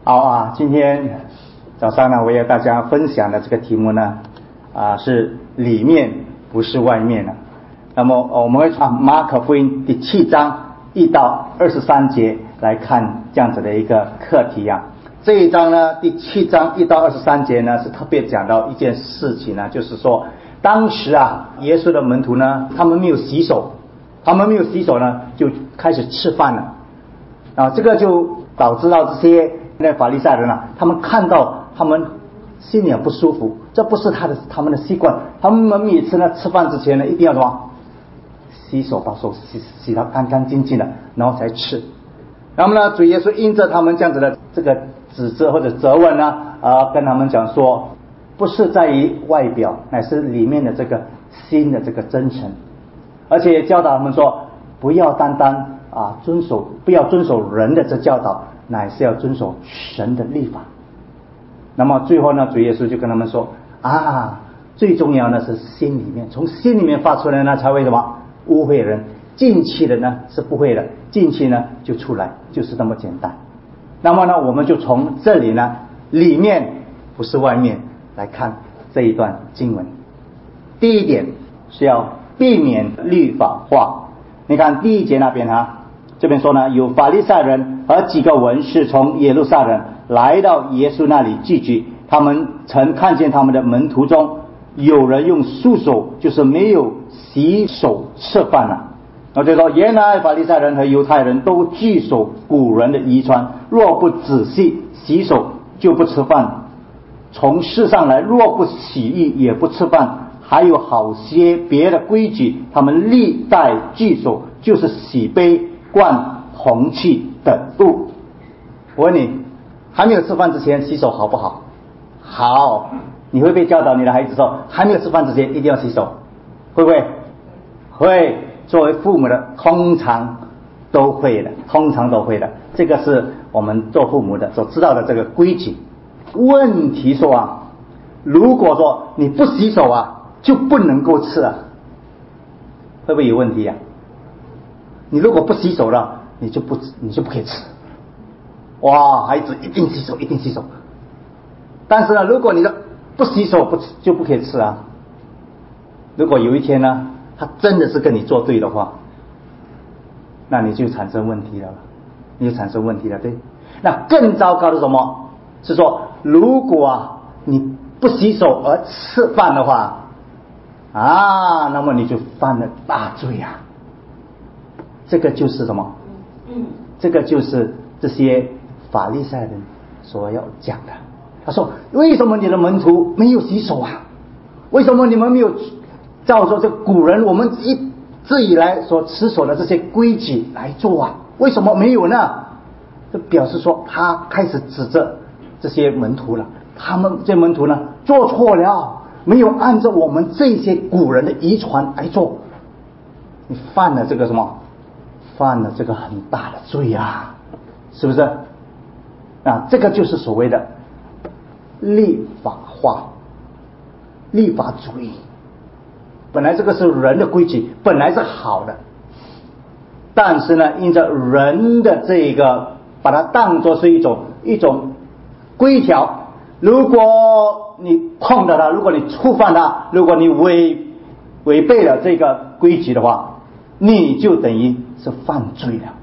好啊，今天早上呢，我要大家分享的这个题目呢，是里面不是外面了。那么我们会从马可福音第7章1到23节来看这样子的一个课题啊。这一章呢，第7章1到23节呢，是特别讲到一件事情呢，就是说当时啊，耶稣的门徒呢，他们没有洗手呢，就开始吃饭了啊，这个就导致到这些法利赛人啊，他们看到他们心里很不舒服，这不是他们的习惯，他们每次呢吃饭之前呢，一定要什么洗手，把手洗到干干净净的，然后才吃。那么呢，主耶稣因着他们这样子的这个指责或者责问呢，跟他们讲说，不是在于外表，乃是里面的这个心的这个真诚，而且也教导他们说，不要单单不要遵守人的这教导，乃是要遵守神的律法。那么最后呢，主耶稣就跟他们说最重要的是心里面，从心里面发出来呢，才会什么污秽人，进去的呢是不会的，进去呢就出来，就是那么简单。那么呢，我们就从这里呢，里面不是外面来看这一段经文。第一点是要避免律法化。你看第1节那边这边说呢，有法利赛人和几个文士从耶路撒冷来到耶稣那里聚集，他们曾看见他们的门徒中有人用束手，就是没有洗手吃饭了。然后就说，原来法利赛人和犹太人都据守古人的遗传，若不仔细洗手就不吃饭，从世上来若不洗浴也不吃饭，还有好些别的规矩，他们历代据守，就是洗杯、灌铜器等物。我问你，还没有吃饭之前洗手好不好？好。你会不会教导你的孩子说，还没有吃饭之前一定要洗手？会不会？会。作为父母的通常都会的，这个是我们做父母的所知道的这个规矩。问题说如果说你不洗手就不能够吃会不会有问题你如果不洗手了，你就不可以吃。孩子一定洗手。但是呢，如果你不洗手就不可以吃如果有一天呢，他真的是跟你作对的话，那你就产生问题了，对。那更糟糕的什么？是说，如果你不洗手而吃饭的话那么你就犯了大罪这个就是什么？这个就是这些法利赛人所要讲的。他说，为什么你的门徒没有洗手为什么你们没有照着这古人我们一直以来所持守的这些规矩来做为什么没有呢？这表示说他开始指责这些门徒了，他们这门徒呢做错了，没有按照我们这些古人的遗传来做，你犯了这个很大的罪是不是？这个就是所谓的律法化、律法主义。本来这个是人的规矩，本来是好的，但是呢，因着人的这个把它当作是一种规条，如果你碰到它，如果你触犯它，如果你违背了这个规矩的话，你就等于是犯罪了。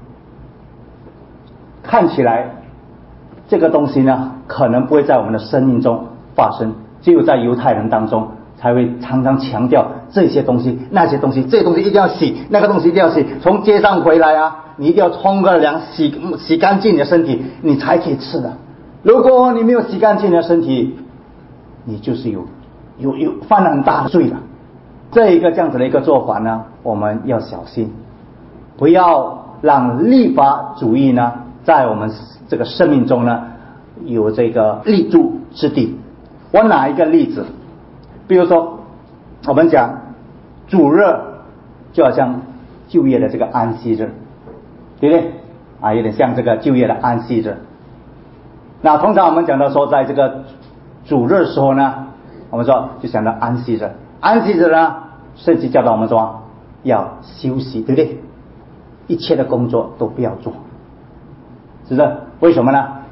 看起来这个东西呢，可能不会在我们的生命中发生，只有在犹太人当中才会常常强调这些东西那些东西，这些东西一定要洗，那个东西一定要洗，从街上回来你一定要冲个凉，洗干净你的身体，你才可以吃的。如果你没有洗干净你的身体，你就是有犯了很大的罪了。这样子的一个做法呢，我们要小心，不要让律法主义呢在我们这个生命中呢有这个立足之地。我拿一个例子，比如说我们讲主日，就好像就业的这个安息日，对不对有点像这个就业的安息日。那通常我们讲到说，在这个主日的时候呢，我们说就想到安息日。安息日呢，圣经教导我们说要休息，对不对？一切的工作都不要做，是不是？为什么呢？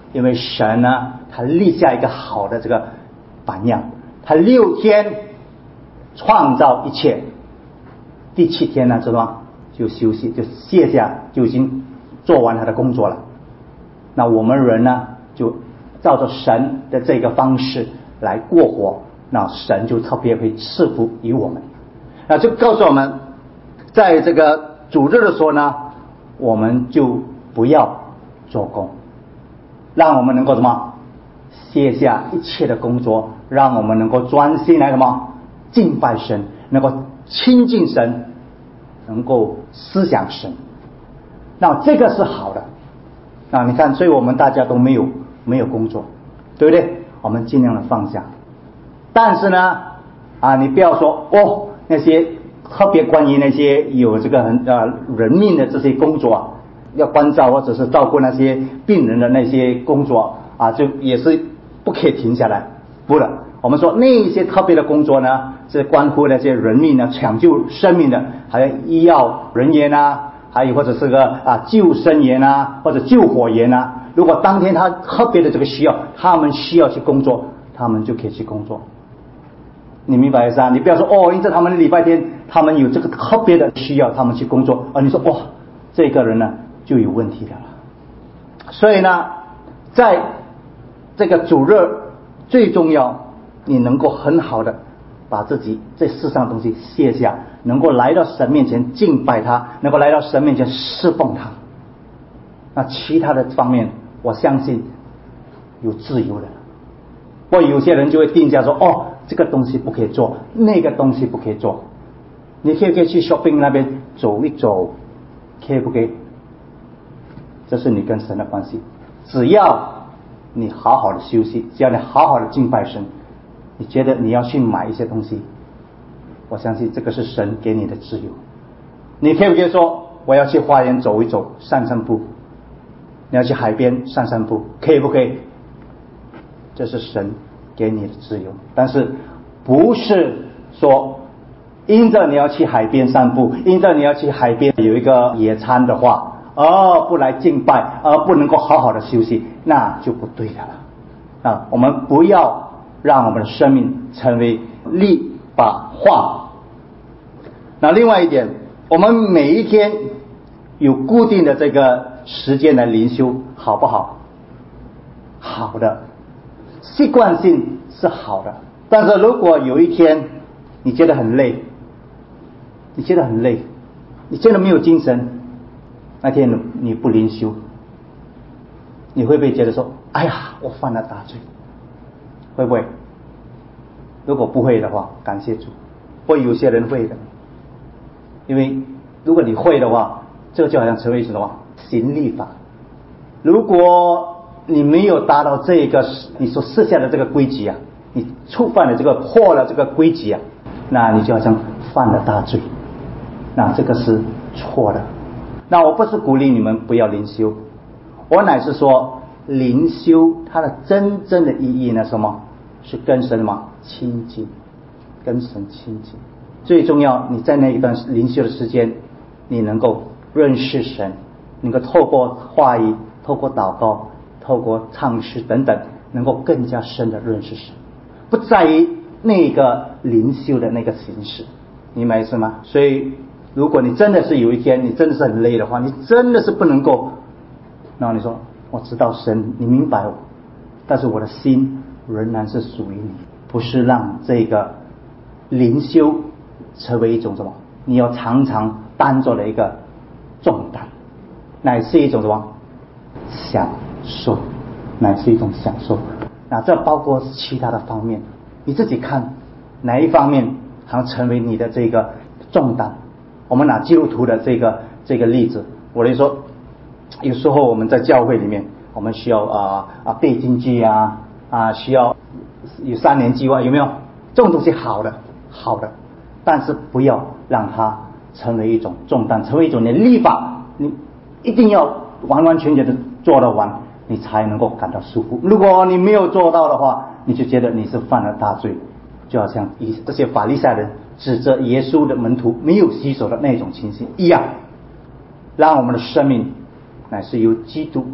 因为神呢，他立下一个好的这个榜样，他6天创造一切，第7天呢，知道吗？就休息，就卸下，就已经做完他的工作了。那我们人呢，就照着神的这个方式来过活，那神就特别会赐福于我们。那就告诉我们，在这个主日的时候呢，我们就不要做工，让我们能够什么卸下一切的工作，让我们能够专心来什么敬拜神，能够亲近神，能够思想神。那这个是好的。那你看，所以我们大家都没有工作，对不对？我们尽量的放下。但是呢，你不要说那些特别关于那些有这个人命的这些工作要关照或者是照顾那些病人的那些工作就也是不可以停下来。不的，我们说那些特别的工作呢，是关乎那些人命呢，抢救生命的，还有医药人员还有或者是个救生员或者救火员如果当天他特别的这个需要，他们需要去工作，他们就可以去工作。你明白意思你不要说因为他们礼拜天他们有这个特别的需要，他们去工作你说这个人呢就有问题的了。所以呢，在这个主日最重要，你能够很好的把自己这世上的东西卸下，能够来到神面前敬拜他，能够来到神面前侍奉他。那其他的方面我相信有自由的。或有些人就会定价说这个东西不可以做，那个东西不可以做。你可以去 shopping 那边走一走，可以不可以？这是你跟神的关系。只要你好好的休息，只要你好好的敬拜神，你觉得你要去买一些东西，我相信这个是神给你的自由。你可以不可以说我要去花园走一走，散散步？你要去海边散散步，可以不可以？这是神给你的自由。但是不是说因着你要去海边散步，因着你要去海边有一个野餐的话，而不来敬拜，而不能够好好的休息，那就不对的了。我们不要让我们的生命成为立法化。那另外一点，我们每一天有固定的这个时间来灵修，好不好？好的，习惯性是好的。但是如果有一天你觉得很累，你觉得没有精神，那天你不灵修，你会不会觉得说哎呀我犯了大罪？会不会？如果不会的话，感谢主。或有些人会的，因为如果你会的话，这个就好像成为什么行律法。如果你没有达到这个你所设下的这个规矩你触犯了这个破了这个规矩那你就好像犯了大罪，那这个是错的。那我不是鼓励你们不要灵修，我乃是说灵修它的真正的意义呢，什么？是跟神亲近，跟神亲近。最重要，你在那一段灵修的时间，你能够认识神，能够透过话语，透过祷告，透过唱诗等等，能够更加深的认识神，不在于那个灵修的那个形式，明白意思吗？所以如果你真的是有一天你真的是很累的话，你真的是不能够，然后你说我知道神你明白我，但是我的心仍然是属于你，不是让这个灵修成为一种什么你要常常担着的一个重担，乃是一种什么享受，乃是一种享受。那这包括其他的方面，你自己看哪一方面好像成为你的这个重担。我们拿基督徒的这个例子，我来说，有时候我们在教会里面，我们需要背经句需要有3年计划，有没有？这种东西好的，但是不要让它成为一种重担，成为一种你的律法，你一定要完完全全的做得完，你才能够感到舒服。如果你没有做到的话，你就觉得你是犯了大罪，就好像这些法利赛人指责耶稣的门徒没有洗手的那种情形一样。让我们的生命乃是由基督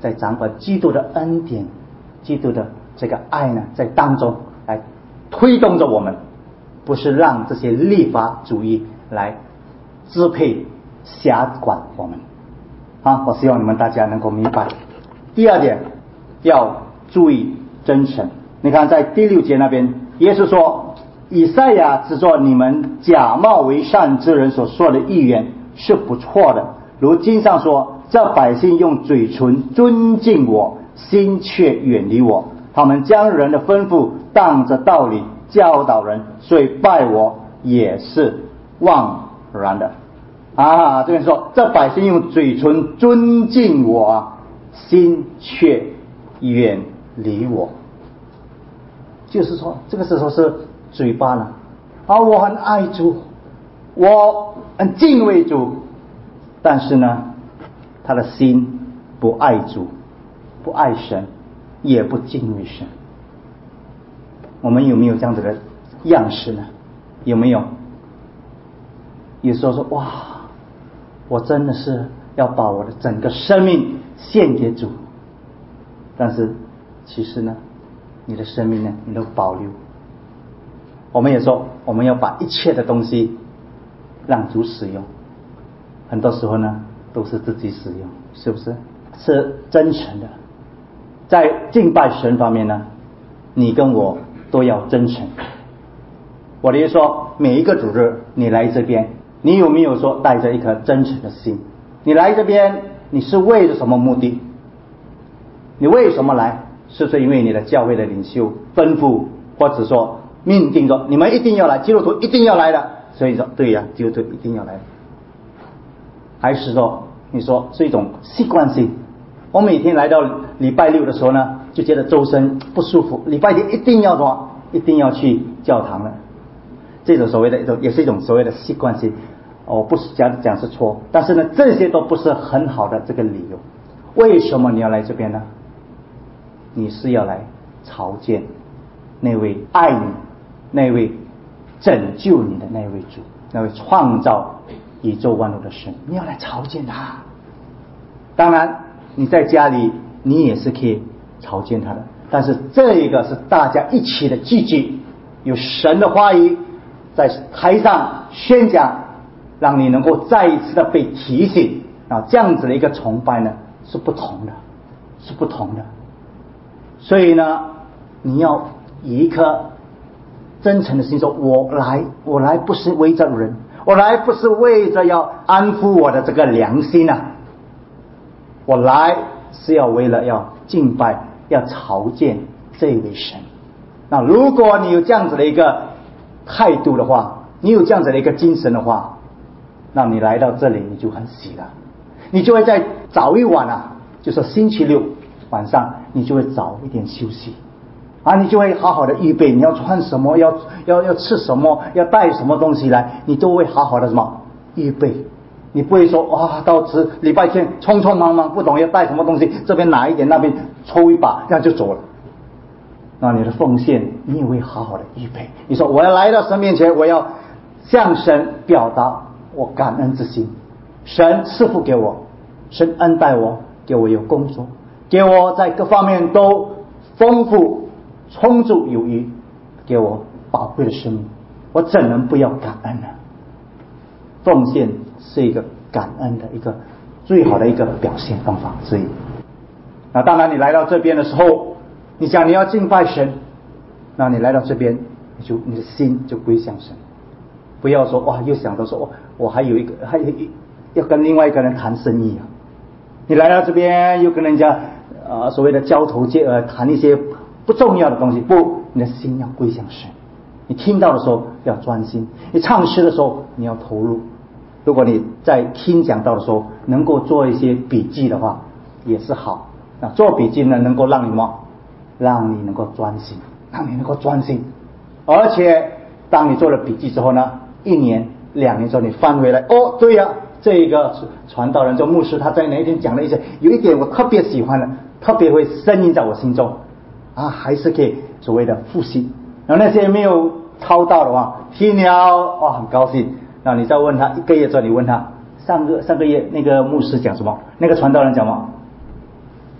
在掌管基督的恩典，基督的这个爱呢，在当中来推动着我们，不是让这些律法主义来支配辖管我们。我希望你们大家能够明白。第二点，要注意真诚。你看在第6节那边，耶稣说，以赛亚指着你们假冒为善之人所说的预言是不错的，如经上说，这百姓用嘴唇尊敬我，心却远离我，他们将人的吩咐当着道理教导人，所以拜我也是枉然的。这边说，这百姓用嘴唇尊敬我，心却远离我，就是说这个时候是嘴巴了我很爱主，我很敬畏主，但是呢他的心不爱主，不爱神，也不敬畏神。我们有没有这样子的样式呢？有没有？有时候说，哇，我真的是要把我的整个生命献给主，但是其实呢，你的生命呢，你都保留。我们也说，我们要把一切的东西让主使用，很多时候呢都是自己使用，是不是？是真诚的。在敬拜神方面呢，你跟我都要真诚。我的意思说，每一个主日你来这边，你有没有说带着一颗真诚的心？你来这边，你是为了什么目的？你为什么来？是不是因为你的教会的领袖吩咐，或者说命定说你们一定要来，基督徒一定要来的，所以说对呀，基督徒一定要来。还是说你说是一种习惯性？我每天来到礼拜6的时候呢，就觉得周身不舒服，礼拜天一定要什么？一定要去教堂了。这种所谓的也是一种所谓的习惯性。不是讲是错，但是呢，这些都不是很好的这个理由。为什么你要来这边呢？你是要来朝见那位爱你、那位拯救你的那位主，那位创造宇宙万物的神，你要来朝见他。当然你在家里你也是可以朝见他的，但是这一个是大家一起的聚集，有神的话语在台上宣讲，让你能够再一次的被提醒这样子的一个崇拜呢是不同的，是不同的。所以呢，你要以一颗真诚的心说，我来不是为着人，我来不是为着要安抚我的这个良心我来是要为了要敬拜，要朝见这位神。那如果你有这样子的一个态度的话，你有这样子的一个精神的话，那你来到这里你就很喜乐，你就会在早一晚就是星期6晚上，你就会早一点休息你就会好好的预备，你要穿什么，要吃什么，要带什么东西来，你都会好好的什么预备。你不会说到礼拜天匆匆忙忙，不懂要带什么东西，这边拿一点，那边抽一把，这样就走了。那你的奉献你也会好好的预备。你说我要来到神面前，我要向神表达我感恩之心，神赐福给我，神恩待我，给我有工作，给我在各方面都丰富充足有余，给我宝贵的生命，我怎能不要感恩呢？奉献是一个感恩的一个最好的一个表现方法之一。那当然你来到这边的时候，你想你要敬拜神，那你来到这边你的心就归向神，不要说又想到说我还有要跟另外一个人谈生意你来到这边又跟人家所谓的交头接耳谈一些不重要的东西，不，你的心要归向神。你听到的时候要专心，你唱诗的时候你要投入。如果你在听讲道的时候能够做一些笔记的话也是好。那做笔记呢，能够让你能够专心，让你能够专心。而且当你做了笔记之后呢，1年2年之后你翻回来，对呀，这个传道人这牧师他在哪一天讲了一些，有一点我特别喜欢的，特别会深印在我心中还是可以所谓的复习。然后那些没有抄到的话，听了很高兴。那你再问他1个月之后，你问他上个月那个牧师讲什么，那个传道人讲什么，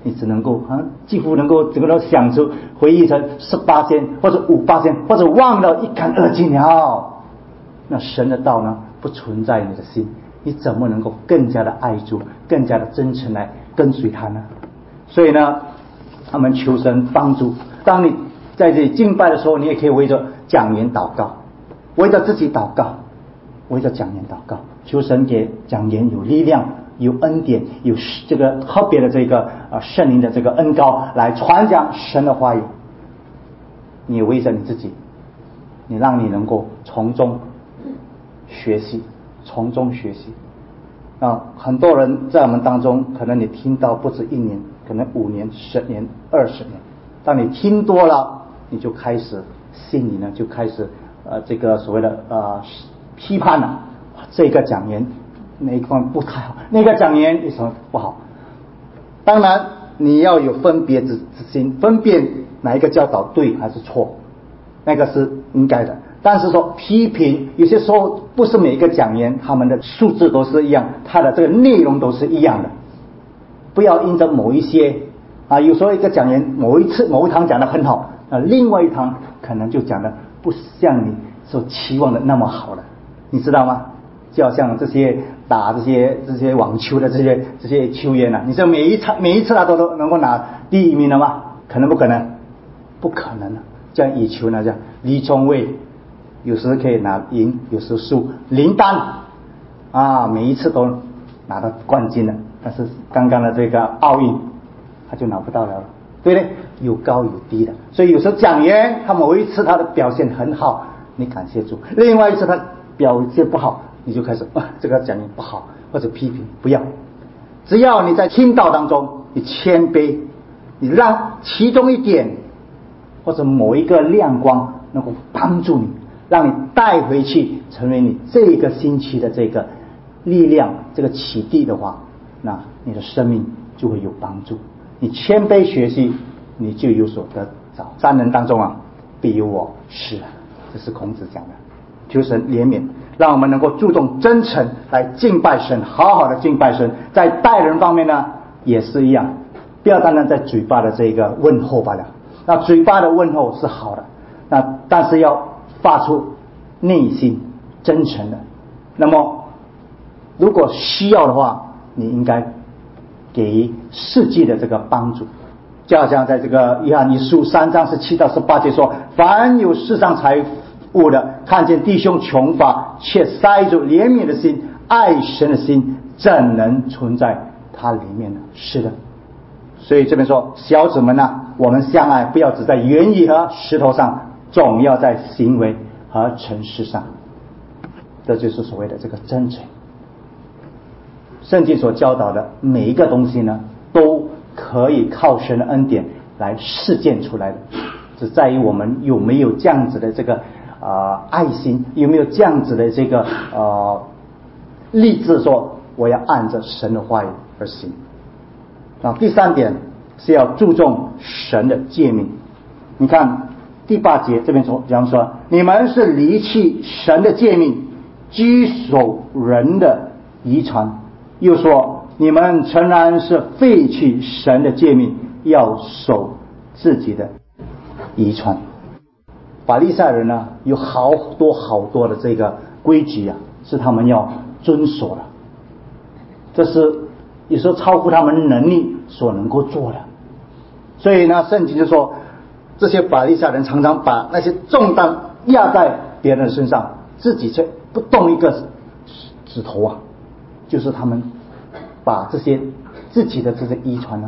你只能够几乎能够整个都想出回忆成18%或者5%，或者忘了一干二净了。那神的道呢不存在你的心，你怎么能够更加的爱主，更加的真诚来跟随他呢？所以呢，他们求神帮助。当你在这里敬拜的时候，你也可以围着讲员祷告，围着自己祷告，围着讲员祷告，求神给讲员有力量，有恩典，有这个特别的这个圣灵的这个恩膏来传讲神的话语。你围着你自己，你让你能够从中学习，从中学习。很多人在我们当中，可能你听到不止1年，可能5年、10年、20年。当你听多了，你就开始心里呢就开始这个所谓的批判了。这个讲员哪一方不太好，那个讲员为什么不好？当然你要有分别之心，分辨哪一个教导对还是错，那个是应该的。但是说批评，有些时候不是每一个讲员他们的素质都是一样，他的这个内容都是一样的。不要因着某一些有时候一个讲员某一堂讲得很好，另外一堂可能就讲得不像你所期望的那么好了，你知道吗？就好像这些打这些网球的这些球员你说每一次他都能够拿第1名了吗？可能不可能？不可能的。像羽球呢，像李宗伟，有时可以拿赢，有时输。林丹每一次都拿到冠军了，但是刚刚的这个奥运他就拿不到了，对不对？有高有低的。所以有时候讲员他某一次他的表现很好，你感谢主；另外一次他表现不好，你就开始这个讲员不好，或者批评。不要，只要你在听道当中你谦卑，你让其中一点或者某一个亮光能够帮助你，让你带回去成为你这个星期的这个力量，这个启迪的话，那你的生命就会有帮助。你谦卑学习，你就有所得着。3人当中必有我是，这是孔子讲的。求神怜悯，让我们能够注重真诚来敬拜神，好好的敬拜神。在待人方面呢也是一样，不要单单在嘴巴的这个问候罢了。那嘴巴的问候是好的，但是要发出内心真诚的。那么如果需要的话，你应该给予实际的这个帮助。就好像在这个约翰一书3章17到18节说，凡有世上财物的，看见弟兄穷乏，却塞住怜悯的心，爱神的心，怎能存在他里面呢？是的。所以这边说，小子们我们相爱，不要只在言语和石头上，总要在行为和诚实上。这就是所谓的这个真诚。圣经所教导的每一个东西呢，都可以靠神的恩典来实践出来的，只在于我们有没有这样子的这个爱心，有没有这样子的这个立志说我要按着神的话语而行。第3点是要注重神的诫命。你看第8节这边讲说，你们是离弃神的诫命，居守人的遗传。又说你们诚然是废弃神的诫命，要守自己的遗传。法利赛人呢，有好多的这个规矩是他们要遵守的，这是有时候超乎他们能力所能够做的。所以呢，圣经就说这些法利赛人常常把那些重担压在别人身上，自己却不动一个指头就是他们把这些自己的这些遗传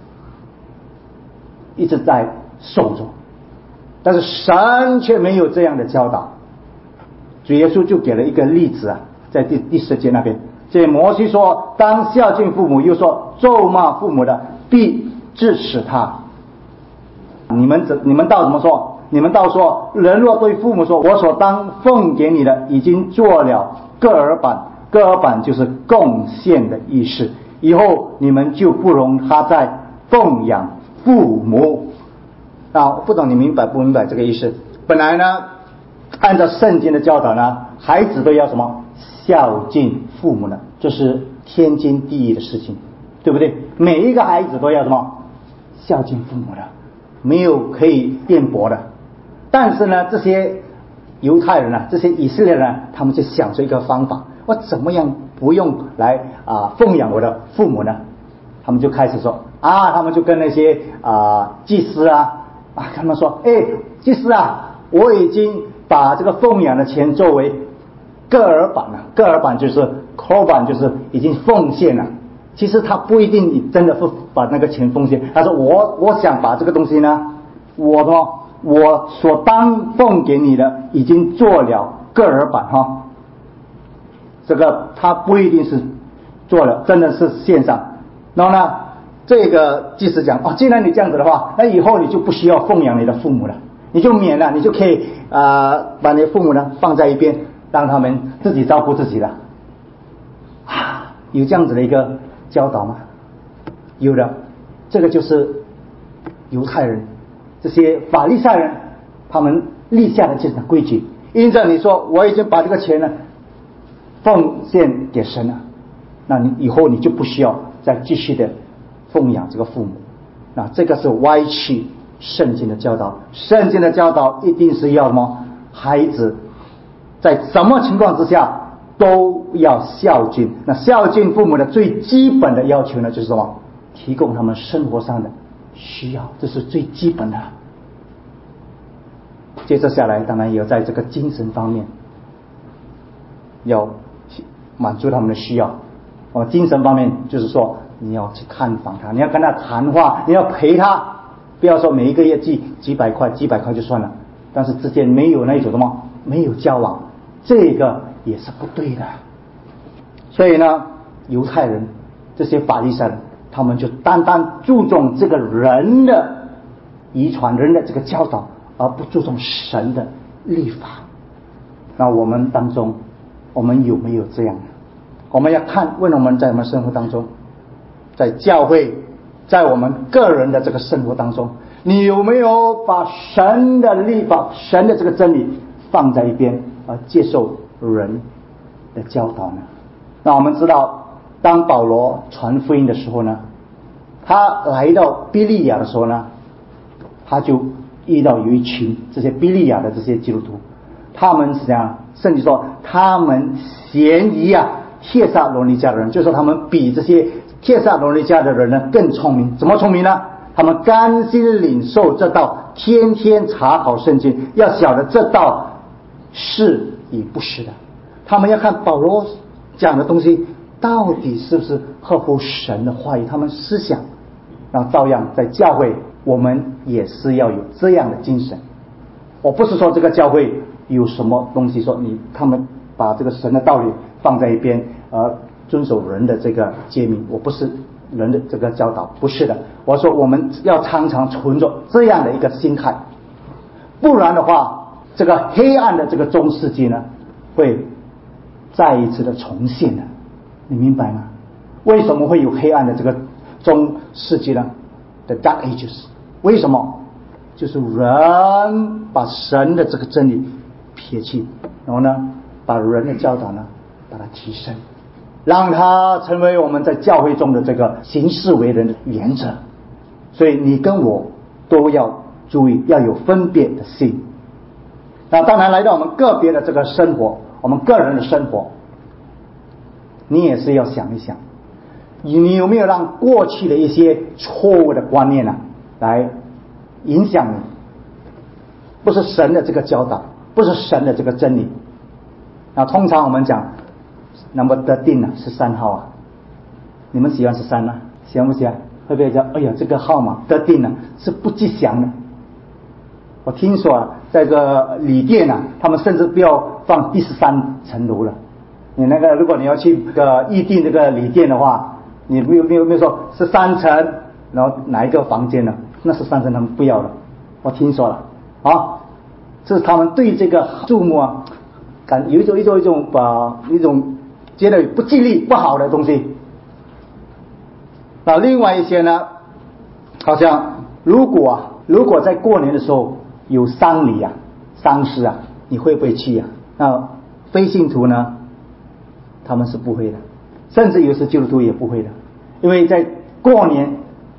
一直在受着。但是神却没有这样的教导。主耶稣就给了一个例子在第10节那边，这摩西说当孝敬父母，又说咒骂父母的必治死他。你们倒怎么说？你们倒说，人若对父母说，我所当奉给你的已经做了各耳板就是贡献的意思，以后你们就不容他再奉养父母。不懂你明白不明白这个意思？本来呢，按照圣经的教导呢，孩子都要什么？孝敬父母呢，这是天经地义的事情，对不对？每一个孩子都要什么？ 孝敬父母的，没有可以辩驳的。但是呢，这些犹太人这些以色列人他们就想出一个方法，我怎么样不用来奉养我的父母呢？他们就开始说他们就跟那些祭司他们说，祭司我已经把这个奉养的钱作为各尔版了，各尔版就是 korban， 就是已经奉献了。其实他不一定真的会把那个钱奉献，他说我想把这个东西呢，我所当奉给你的已经做了各尔版这个他不一定是做了，真的是献上。然后呢，这个祭司讲既然你这样子的话，那以后你就不需要奉养你的父母了，你就免了，你就可以把你的父母呢放在一边，让他们自己照顾自己了。有这样子的一个教导吗？有的。这个就是犹太人这些法利赛人他们立下的这种规矩。因着你说我已经把这个钱呢奉献给神了，那你以后你就不需要再继续的奉养这个父母。那这个是歪曲圣经的教导。圣经的教导一定是要什么？孩子在什么情况之下都要孝敬。那孝敬父母的最基本的要求呢，就是什么？提供他们生活上的需要，这是最基本的。接着下来当然也要在这个精神方面要满足他们的需要。精神方面就是说你要去看访他，你要跟他谈话，你要陪他，不要说每一个月寄几百块就算了，但是之间没有那种什么，没有交往，这个也是不对的。所以呢，犹太人这些法利赛人他们就单单注重这个人的遗传，人的这个教导，而不注重神的律法。那我们当中我们有没有这样？我们要看问我们在我们生活当中，在教会，在我们个人的这个生活当中，你有没有把神的律法，神的这个真理放在一边，而接受人的教导呢？那我们知道当保罗传福音的时候呢，他来到比利亚的时候呢，他就遇到有一群这些比利亚的这些基督徒，他们是这样，甚至说他们嫌疑帖撒罗尼迦的人，就是说他们比这些帖撒罗尼迦的人呢更聪明。怎么聪明呢？他们甘心领受这道，天天查考圣经，要晓得这道是与不是的。他们要看保罗讲的东西到底是不是合乎神的话语，他们思想。那照样在教会我们也是要有这样的精神。我不是说这个教会有什么东西说他们把这个神的道理放在一边，遵守人的这个诫命，我不是人的这个教导，不是的。我说我们要常常存着这样的一个心态，不然的话，这个黑暗的这个中世纪呢会再一次的重现的。你明白吗？为什么会有黑暗的这个中世纪呢？ The Dark Ages 为什么？就是人把神的这个真理撇弃，然后呢把人的教导呢把它提升，让它成为我们在教会中的这个行事为人的原则。所以你跟我都要注意，要有分别的心。那当然来到我们个别的这个生活，我们个人的生活，你也是要想一想，你有没有让过去的一些错误的观念来影响你？不是神的这个教导，不是神的这个真理。那通常我们讲number 1313号你们喜欢13吗？喜欢不喜欢？会不会讲哎呀这个号码13是不吉祥的？我听说在这个旅店他们甚至不要放第13层楼了。你那个如果你要去预订这个旅店的话，你没有说13层，然后哪一个房间呢？那13层他们不要了。我听说了这是他们对这个注目有一种觉得不吉利不好的东西。那另外一些呢，好像如果在过年的时候有丧礼丧事你会不会去那非信徒呢他们是不会的，甚至有时基督徒也不会的。因为在过年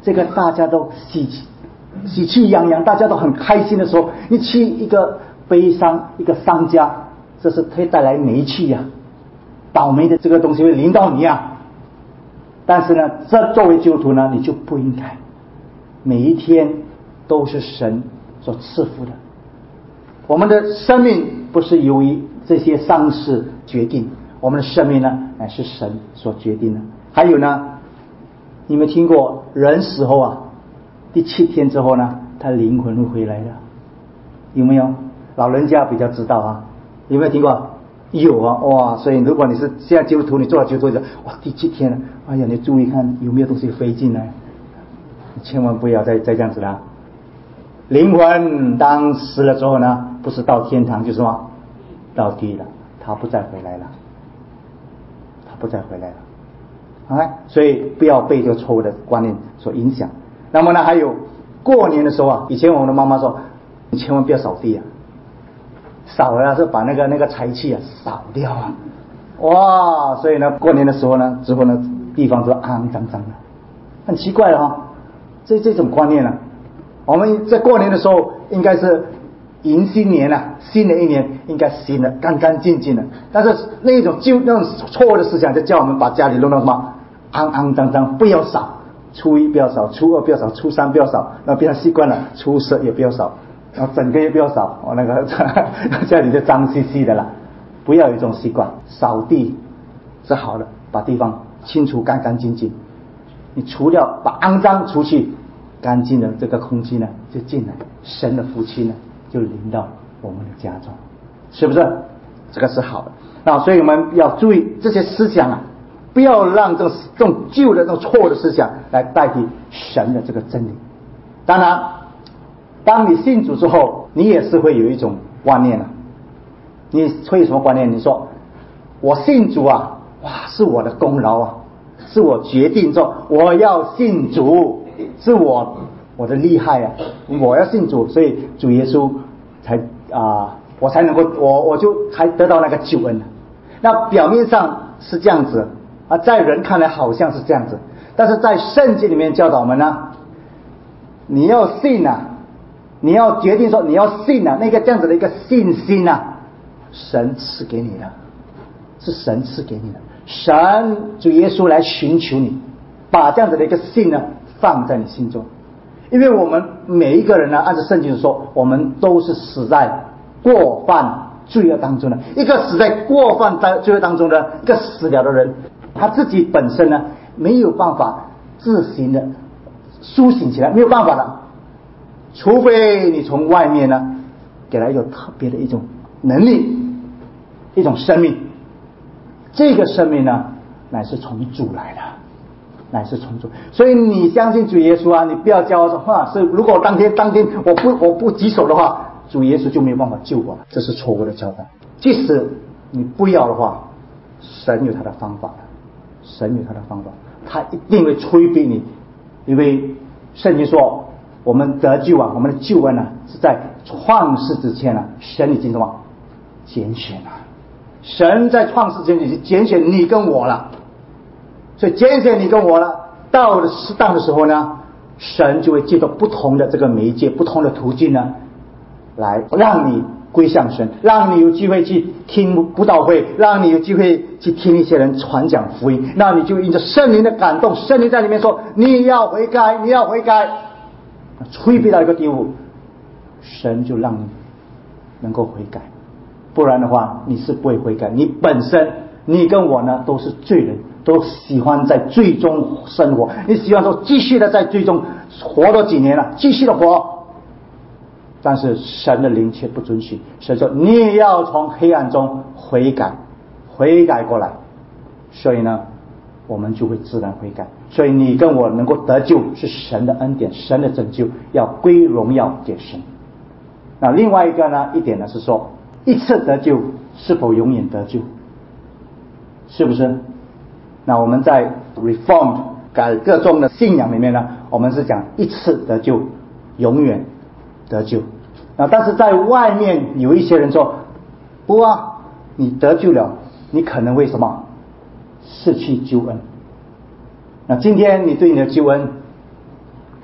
这个大家都喜气洋洋，大家都很开心的时候，你去一个悲伤一个商家，这是可以带来霉气呀，倒霉的这个东西会临到你啊。但是呢，这作为基督徒呢，你就不应该每一天都是神所赐福的。我们的生命不是由于这些丧事决定，我们的生命呢乃是神所决定的。还有呢，你们听过人死后啊，第7天之后呢，他灵魂会回来的，有没有？老人家比较知道啊，有没有听过？有啊，哇！所以如果你是现在基督徒，你做了基督徒，哇，第7天了，哎呀，你注意看有没有东西飞进来，你千万不要再这样子了。灵魂当死了之后呢，不是到天堂就是什么？到地了，他不再回来了，他不再回来了。啊，所以不要被这个错误的观念所影响。那么呢，还有过年的时候啊，以前我们的妈妈说，你千万不要扫地啊。扫了是把那个财气啊扫掉啊，哇！所以呢，过年的时候呢，之后呢，地方都肮肮脏脏的，很奇怪哈、这种观念呢、我们在过年的时候应该是迎新年啊，新的一年应该新的干干净净的，但是那种错误的思想就叫我们把家里弄到什么肮肮脏脏，不要扫，初一不要扫，初二不要扫，初三不要扫，那变成习惯了，初10也不要扫。然后整个月不要扫，那个家里就脏兮兮的了。不要有一种习惯，扫地是好的，把地方清除干干净净。你除掉，把肮脏除去，干净的这个空气呢就进来，神的福气呢就临到我们的家中，是不是？这个是好的。那所以我们要注意这些思想啊，不要让这种旧的这种错误的思想来代替神的这个真理。当然。当你信主之后，你也是会有一种观念啊。你会有什么观念？你说我信主啊，哇，是我的功劳啊，是我决定说我要信主，是我的厉害啊，我要信主，所以主耶稣才我才能够我就才得到那个救恩。那表面上是这样子啊，在人看来好像是这样子，但是在圣经里面教导我们呢，你要信啊。你要决定说你要信啊，那个这样子的一个信心啊，神赐给你的，是神赐给你的。神主耶稣来寻求你，把这样子的一个信呢放在你心中。因为我们每一个人呢，按照圣经说，我们都是死在过犯罪恶当中的。一个死在过犯罪恶当中的一个死了的人，他自己本身呢没有办法自行的苏醒起来，没有办法的。除非你从外面呢给他一个特别的一种能力，一种生命，这个生命呢乃是从主来的，乃是从主。所以你相信主耶稣啊，你不要叫我说是如果当天我不举手的话，主耶稣就没有办法救我了，这是错误的教导。即使你不要的话，神有他的方法，神有他的方法，他一定会催逼你。因为圣经说我们得救啊，我们的救恩啊，是在创世之前啊，神已经什么拣选了。神在创世之前已经拣选你跟我了，所以拣选你跟我了，到了适当的时候呢，神就会借着不同的这个媒介、不同的途径呢，来让你归向神，让你有机会去听布道会，让你有机会去听一些人传讲福音，那你就因着圣灵的感动，圣灵在里面说你要悔改，你要悔改。催逼到一个地步，神就让你能够悔改，不然的话你是不会悔改。你本身你跟我呢都是罪人，都喜欢在罪中生活，你喜欢说继续的在罪中活多几年了，继续的活，但是神的灵却不准许。神说你也要从黑暗中悔改过来，所以呢我们就会自然悔改。所以你跟我能够得救是神的恩典，神的拯救，要归荣耀给神。那另外一个呢一点呢是说，一次得救是否永远得救，是不是？那我们在 Reformed 改革中的信仰里面呢，我们是讲一次得救永远得救。那但是在外面有一些人说不啊，你得救了，你可能会什么失去救恩。那今天你对你的救恩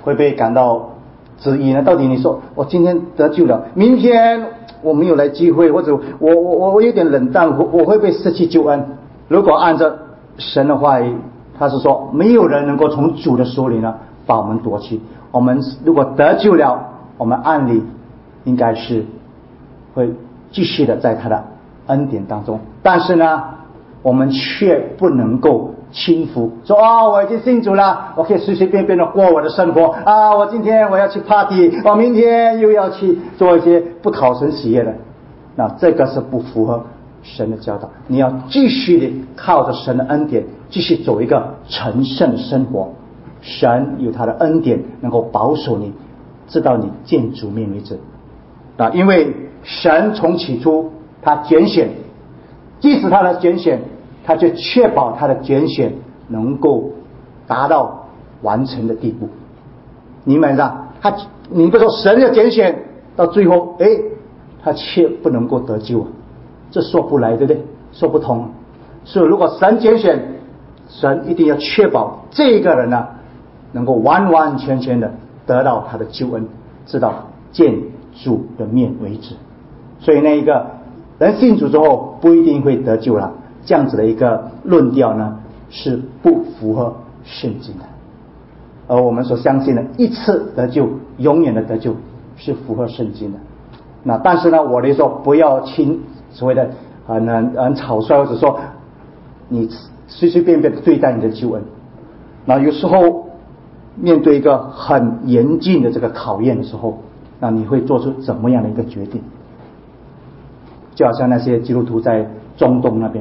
会不会感到质疑呢？到底你说我今天得救了，明天我没有来聚会，或者我有点冷淡，我会不会失去救恩？如果按照神的话语，他是说没有人能够从主的手里呢把我们夺去。我们如果得救了，我们按理应该是会继续的在他的恩典当中，但是呢我们却不能够轻浮，说我已经信主了，我可以随随便便的过我的生活啊！我今天我要去 party， 我明天又要去做一些不讨神喜悦的，那这个是不符合神的教导。你要继续的靠着神的恩典，继续走一个成圣的生活。神有他的恩典能够保守你，直到你见主面为止。因为神从起初他拣选，即使他的拣选，他就确保他的拣选能够达到完成的地步。你们上你不说神的拣选到最后他却不能够得救，这说不来，对不对？说不通。所以如果神拣选，神一定要确保这个人呢能够完完全全的得到他的救恩，直到见主的面为止。所以那一个人信主之后不一定会得救了，这样子的一个论调呢是不符合圣经的。而我们所相信的一次得救永远的得救是符合圣经的。那但是呢我的说不要所谓的很草率，或者说你随随便便的对待你的救恩。那有时候面对一个很严峻的这个考验的时候，那你会做出怎么样的一个决定？就好像那些基督徒在中东那边，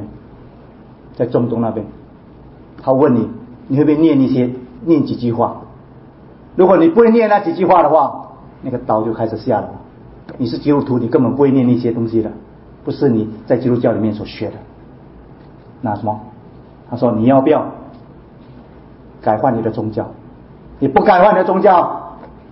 他问你，你会不会念几句话？如果你不会念那几句话的话，那个刀就开始下了。你是基督徒，你根本不会念那些东西的，不是你在基督教里面所学的。那什么？他说你要不要改换你的宗教？你不改换你的宗教，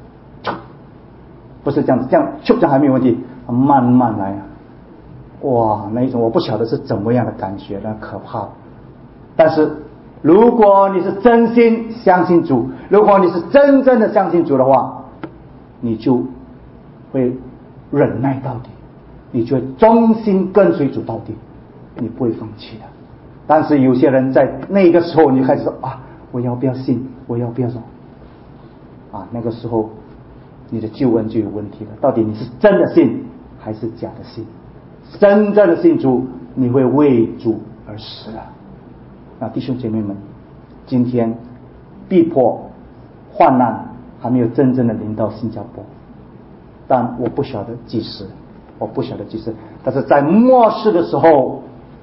不是这样子，这样还没有问题，慢慢来啊。哇，那一种我不晓得是怎么样的感觉，那可怕。但是如果你是真心相信主，如果你是真正的相信主的话，你就会忍耐到底，你就会忠心跟随主到底，你不会放弃的。但是有些人在那个时候你就开始说我要不要信，我要不要说那个时候你的救恩就有问题了。到底你是真的信还是假的信？真正的信主，你会为主而死了。那弟兄姐妹们，今天逼迫患难还没有真正的临到新加坡，但我不晓得几时，但是在末世的时候，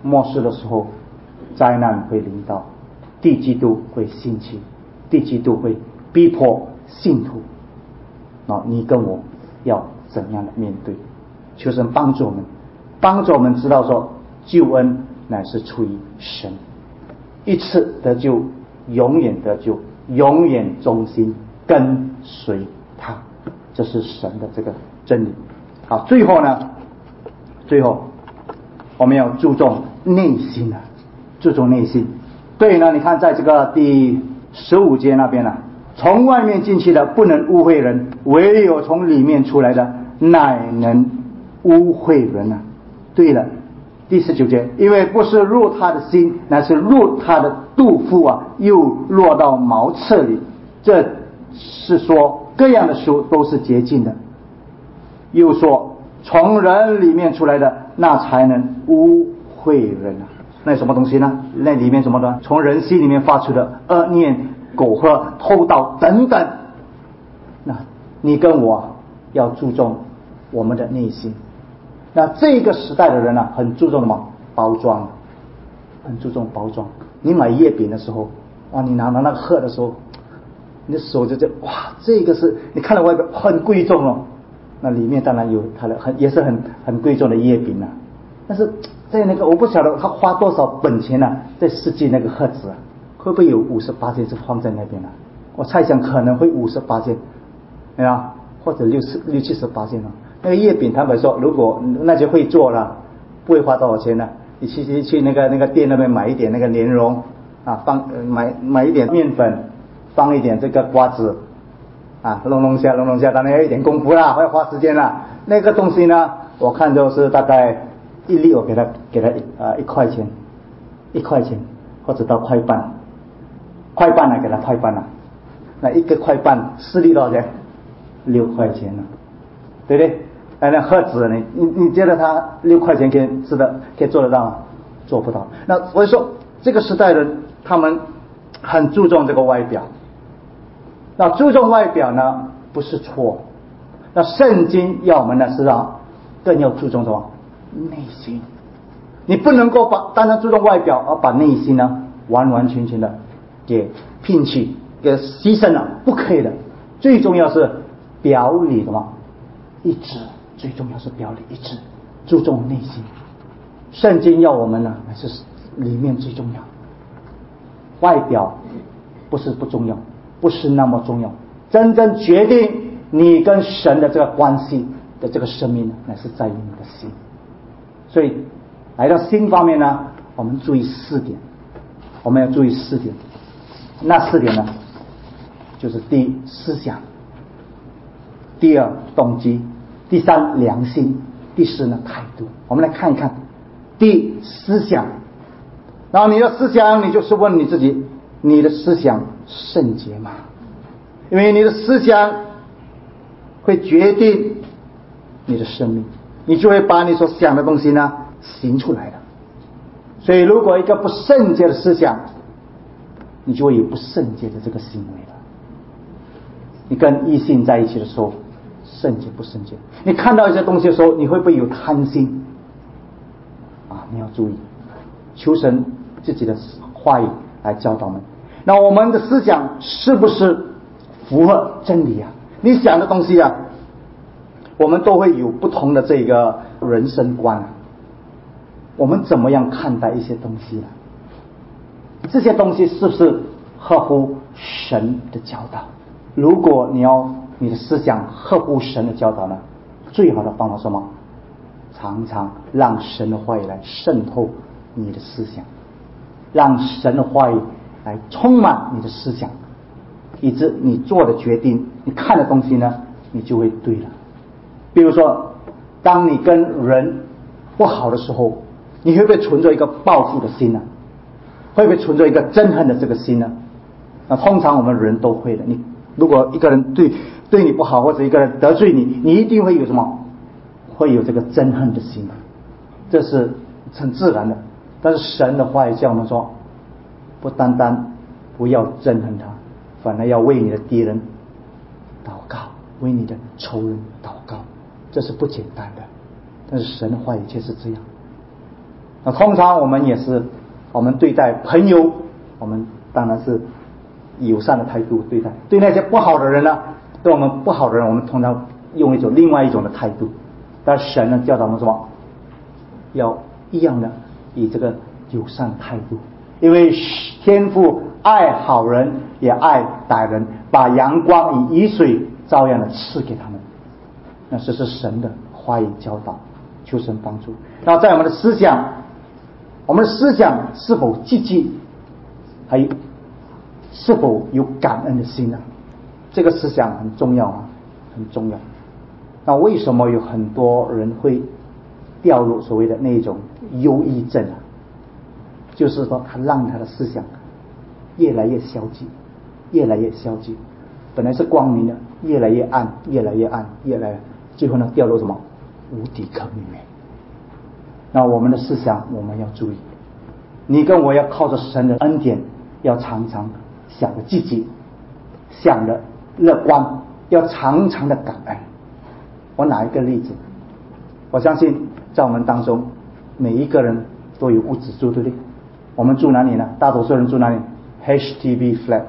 灾难会临到，地基督会兴起，地基督会逼迫信徒。你跟我要怎样的面对？求神帮助我们知道说，救恩乃是出于神，一次得救，永远得救，永远忠心跟随他，这是神的这个真理。好，最后我们要注重内心。对呢，你看在这个第15节那边从外面进去的不能污秽人，唯有从里面出来的乃能污秽人对了，第19节，因为不是入他的心，乃是入他的肚腹又落到茅厕里。这是说各样的书都是洁净的。又说从人里面出来的，那才能污秽人那什么东西呢？那里面什么呢？从人心里面发出的恶念、苟合、偷盗等等。那你跟我要注重我们的内心。那这个时代的人很注重什么？包装，很注重包装。你买月饼的时候，你拿那个盒的时候，你的手就这个是你看了外表很贵重那里面当然有它的也是很贵重的月饼但是在那个我不晓得他花多少本钱在设计那个盒子会不会有58%是放在那边我猜想可能会58%，或者60-70%那个月饼他们说，如果那些会做了，不会花多少钱你去那个店那边买一点那个莲蓉买一点面粉，放一点这个瓜子弄一下，当然要一点功夫啦，要花时间啦。那个东西呢，我看就是大概1粒，我给他1块钱，1块钱或者到块半了，给他块半了。那1个块半4粒多少钱？6块钱了，对不对？那何止你觉得他6块钱可以做得到吗？做不到。那所以说这个时代人他们很注重这个外表。那注重外表呢不是错，那圣经要我们呢是让更要注重什么？内心。你不能够单单注重外表而把内心呢完完全全的给摒弃给牺牲了，不可以的。最重要是表里什么一致，最重要是表里一致，注重内心。圣经要我们呢还是里面最重要，外表不是不重要，不是那么重要，真正决定你跟神的这个关系的这个生命呢，乃是在于你的心。所以来到心方面呢，我们注意4点，我们要注意4点。那4点呢，就是第1思想，第2动机，第3良心，第4呢态度。我们来看一看第1思想。然后你的思想，你就是问你自己，你的思想圣洁吗？因为你的思想会决定你的生命，你就会把你所想的东西呢行出来的。所以如果一个不圣洁的思想，你就会有不圣洁的这个行为了。你跟异性在一起的时候，圣洁不圣洁？你看到一些东西的时候，你会不会有贪心你要注意，求神自己的话语来教导我们。那我们的思想是不是符合真理啊？你想的东西啊，我们都会有不同的这个人生观啊。我们怎么样看待一些东西啊？这些东西是不是合乎神的教导？如果你的思想合乎神的教导呢，最好的方法是什么？常常让神的话语来渗透你的思想，让神的话语来充满你的思想，以致你做的决定，你看的东西呢，你就会对了。比如说，当你跟人不好的时候，你会不会存着一个报复的心呢？会不会存着一个憎恨的这个心呢？那通常我们人都会的。你如果一个人对你不好，或者一个人得罪你，你一定会有什么？会有这个憎恨的心，这是很自然的。但是神的话语叫我们说，不单单不要憎恨他，反而要为你的敌人祷告，为你的仇人祷告，这是不简单的。但是神的话语却是这样。那通常我们也是，我们对待朋友，我们当然是友善的态度对待；对那些不好的人呢，对我们不好的人，我们通常用另外一种的态度。但神呢教导我们什么？要一样的以这个友善的态度，因为天父爱好人也爱歹人，把阳光以雨水照样的赐给他们。那这是神的话语教导，求神帮助。然后在我们的思想，我们的思想是否积极，还有是否有感恩的心呢？这个思想很重要啊，很重要。那为什么有很多人会掉入所谓的那种忧郁症啊？就是说他让他的思想越来越消极，越来越消极，本来是光明的，越来越暗，越来越暗，最后呢掉入什么无底坑里面。那我们的思想我们要注意，你跟我要靠着神的恩典，要常常想的积极，想的乐观，要常常的感恩。我拿一个例子，我相信在我们当中每一个人都有屋子住，对不对？我们住哪里呢？大多数人住哪里？ HDB flat。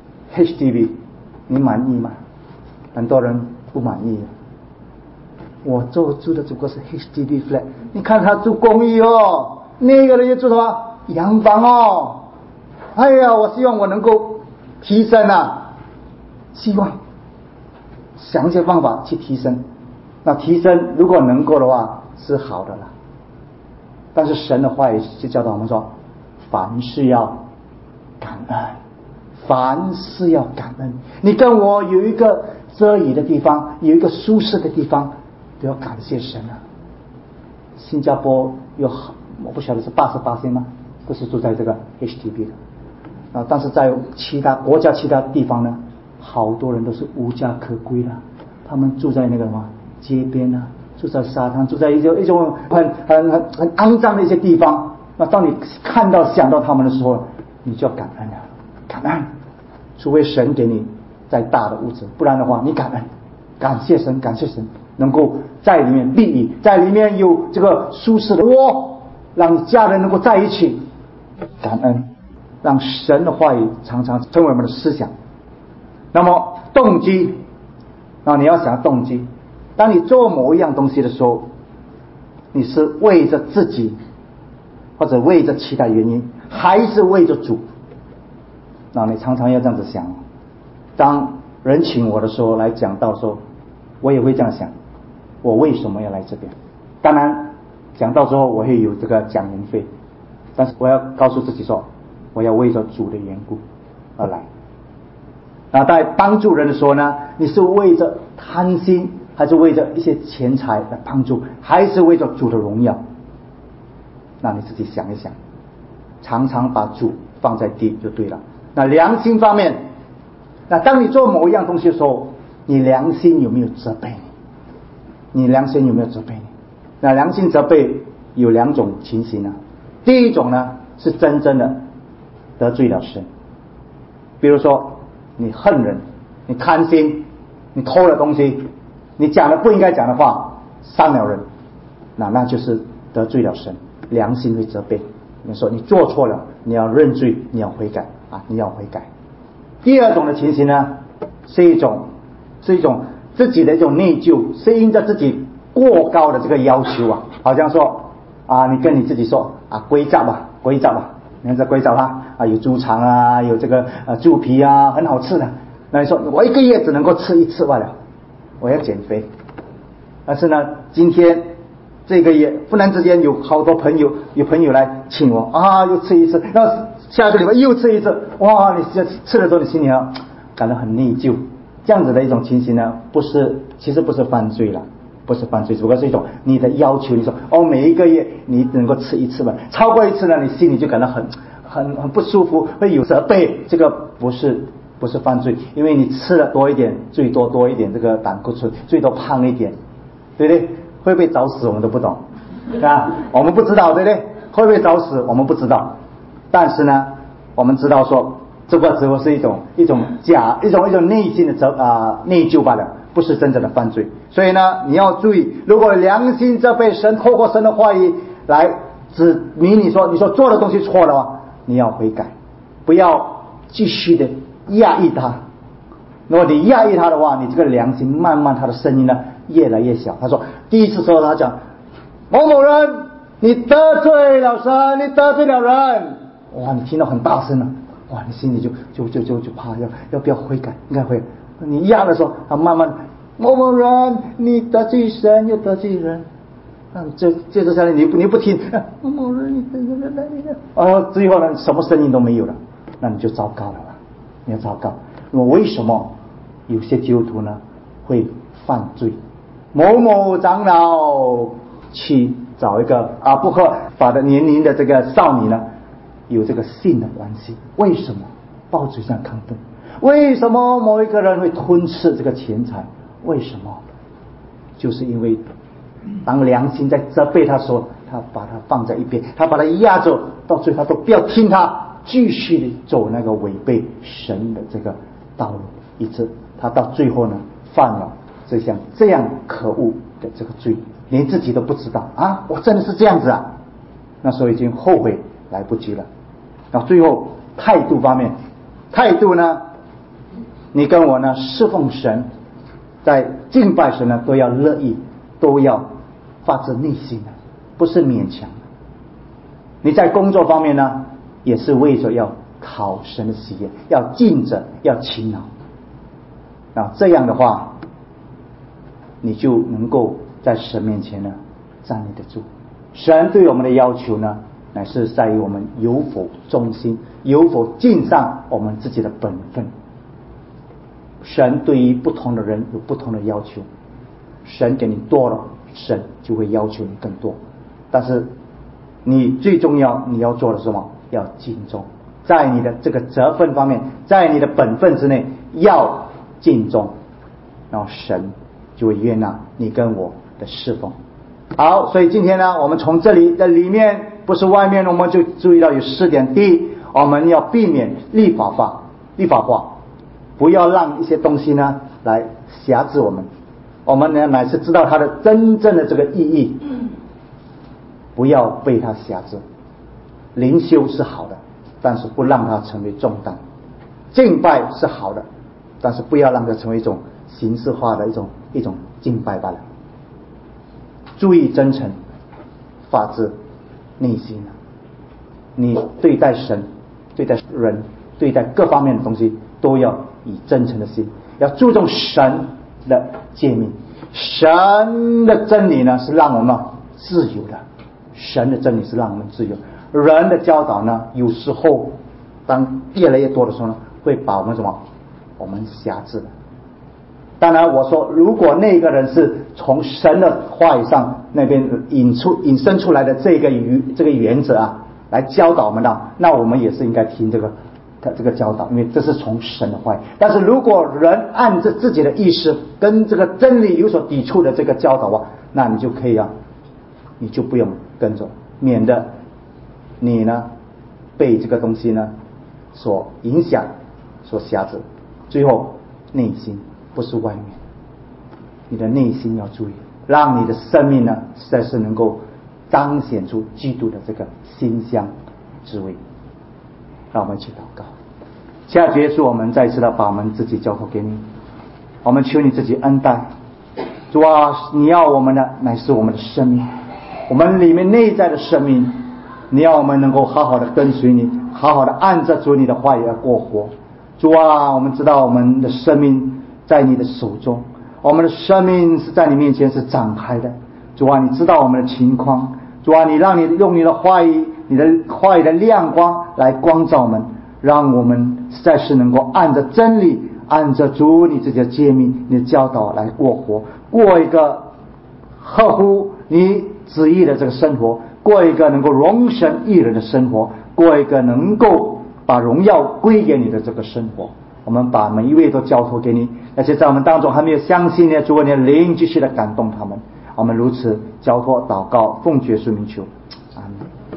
HDB 你满意吗？很多人不满意。我住的只不过是 HDB flat， 你看他住公寓哦，那个人又住什么洋房哦。哎呀，我希望我能够提升啊，希望想一些方法去提升。那提升如果能够的话是好的啦，但是神的话语就教导我们说，凡事要感恩，凡事要感恩。你跟我有一个遮雨的地方，有一个舒适的地方，都要感谢神啊。新加坡有我不晓得是88%吗？都是住在这个 HDB 的啊，但是在其他国家其他地方呢，好多人都是无家可归的，他们住在那个什么街边啊，住在沙滩，住在一种很肮脏的一些地方。那当你看到想到他们的时候，你就要感恩了，感恩。除非神给你再大的物质，不然的话，你感恩，感谢神，感谢神能够在里面避雨，在里面有这个舒适的窝，让你家人能够在一起，感恩，让神的话语常常成为我们的思想。那么动机，你要想动机，当你做某一样东西的时候，你是为着自己，或者为着其他原因，还是为着主？那你常常要这样子想。当人请我的时候来讲道的时候，我也会这样想，我为什么要来这边？当然讲道之后我会有这个讲员费，但是我要告诉自己说，我要为着主的缘故而来。那在帮助人的时候呢，你是为着贪心，还是为着一些钱财来帮助，还是为着主的荣耀？那你自己想一想，常常把主放在第一就对了。那良心方面，那当你做某一样东西的时候，你良心有没有责备你？你良心有没有责备你？那良心责备有两种情形呢。第一种呢，是真正的得罪了神，比如说你恨人，你贪心，你偷了东西，你讲了不应该讲的话，伤了人，那就是得罪了神，良心会责备你说你做错了，你要认罪，你要悔改啊，你要悔改。第二种的情形呢，是一种自己的一种内疚，是因着自己过高的这个要求啊，好像说啊，你跟你自己说啊，归杂吧，你看这归杂啊，有猪肠啊，有这个猪皮啊，很好吃的。那你说我一个月只能够吃一次罢了，我要减肥。但是呢，今天这个月忽然之间有好多朋友来请我啊，又吃一次，然后下个礼拜又吃一次，哇！你吃的时候你心里感到很内疚，这样子的一种情形呢，其实不是犯罪了，不是犯罪，只不过是一种你的要求。你说每一个月你能够吃一次吧，超过一次呢，你心里就感到很不舒服，会有责备。这个不是犯罪，因为你吃了多一点，最多一点这个胆固醇，最多胖一点，对不对？会不会早死我们都不懂啊，我们不知道，对不对？会不会早死我们不知道，但是呢，我们知道说这个只不过是一种内心的内疚罢了，不是真正的犯罪。所以呢，你要注意，如果良心责备神，透过神的话语来指明你说做的东西错了话，你要悔改，不要继续的压抑他。如果你压抑他的话，你这个良心慢慢他的声音呢越来越小。他说第一次时候他讲某某人你得罪了神，你得罪了人，哇，你听到很大声了，哇，你心里就怕，要不要悔改？应该会。你压的时候，他慢慢某某人你得罪神又得罪人，接着下来你不听，某某人你得罪人，最后呢什么声音都没有了，那你就糟糕了，你要糟糕。那么为什么有些基督徒呢会犯罪？某某长老去找一个不合法的年龄的这个少女呢，有这个性的关系，为什么？报纸上刊登。为什么某一个人会吞噬这个钱财？为什么？就是因为当良心在责备他说，他把他放在一边，他把他压着，到最后他都不要听他，继续的走那个违背神的这个道路，以致他到最后呢犯了这样可恶的这个罪，连自己都不知道啊，我真的是这样子啊，那时候已经后悔来不及了。那最后态度方面，态度呢，你跟我呢侍奉神，在敬拜神呢都要乐意，都要发自内心的，不是勉强的。你在工作方面呢，也是为着要讨神的喜悦，要尽责，要勤劳。这样的话，你就能够在神面前呢站立得住。神对我们的要求呢，乃是在于我们有否忠心，有否尽上我们自己的本分。 神对于不同的人有不同的要求，神给你多了，神就会要求你更多。但是你最重要你要做的是什么？要尽忠，在你的这个责分方面，在你的本分之内要尽忠，然后神就会悦纳你跟我的侍奉。好，所以今天呢，我们从这里的里面不是外面，我们就注意到有4点。第一，我们要避免立法化，不要让一些东西呢来辖制我们。我们呢乃是知道它的真正的这个意义，不要被它辖制。灵修是好的，但是不让它成为重担；敬拜是好的，但是不要让它成为一种形式化的一种敬拜罢了。注意真诚，发自内心。你对待神、对待人、对待各方面的东西，都要以真诚的心，要注重神的诫命。神的真理呢，是让我们自由的。神的真理是让我们自由。人的教导呢，有时候当越来越多的时候呢，会把我们我们辖制的。当然我说，如果那个人是从神的话语上那边引申出来的这个原则啊，来教导我们的，那我们也是应该听这个教导，因为这是从神的话语。但是如果人按着自己的意识跟这个真理有所抵触的这个教导啊，那你就可以你就不用跟着，免得你呢被这个东西呢所影响、所辖制，最后内心不是外面，你的内心要注意，让你的生命呢实在是能够彰显出基督的这个馨香之味。让我们一起祷告。亲爱的主耶稣，我们再一次的把我们自己交托给你，我们求你自己恩待。主啊，你要我们的乃是我们的生命，我们里面内在的生命，你要我们能够好好的跟随你，好好的按着主你的话语而过活。主啊，我们知道我们的生命在你的手中，我们的生命是在你面前是展开的。主啊，你知道我们的情况。主啊，你让你用你的话语，你的话语的亮光来光照我们，让我们实在是能够按着真理，按着主你自己的诫命、你的教导来过活，过一个合乎你旨意的这个生活，过一个能够荣神益人的生活，过一个能够把荣耀归给你的这个生活。我们把每一位都交托给你，而且在我们当中还没有相信的主，你的灵继续的感动他们。我们如此交托祷告，奉耶稣名求，